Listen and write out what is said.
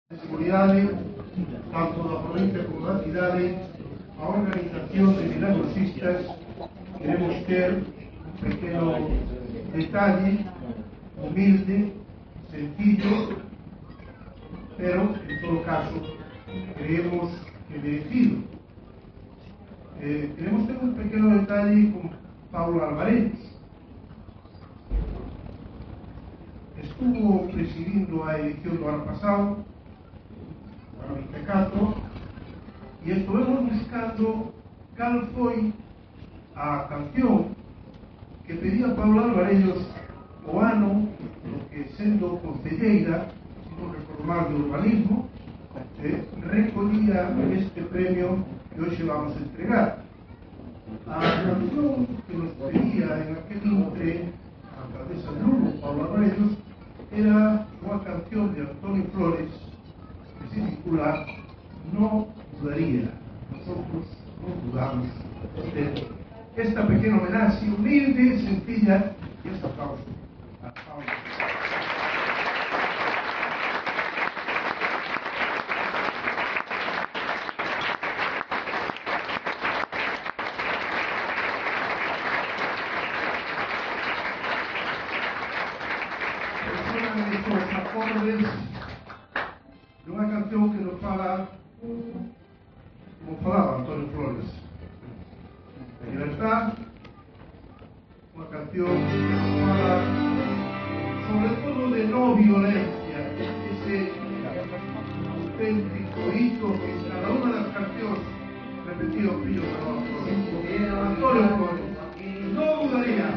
de seguridade, tanto da provincia como da cidade, a organización de milagrosistas. Queremos ter un pequeno detalle, humilde, sencillo, pero en todo caso creemos que merecido. Queremos ter un pequeno detalle con Pablo Alvarez. Estuvo presidindo a edición do ano pasado, ano 24, e estuvemos buscando cal foi a canción que pedía Pablo Alvarellos o ano no que, sendo concelleira, sin reformar de urbanismo, recollía este premio que hoxe vamos a entregar. A canción que nos pedía en aquel intre a alcaldesa de Lugo, Pablo Alvarellos, era unha canción de Antonio Flores que se titula No dudaría. Nosotros no dudamos de esta pequena homenaxe humilde, sencilla, y este aplauso a Pablo. Os acordes de unha canción que nos fala como falaba Antonio Flores de libertad, unha canción que nos fala sobre todo de no violencia, ese auténtico hito que en cada unha das cancións repetido o fillo de Antonio Flores. No dudaría.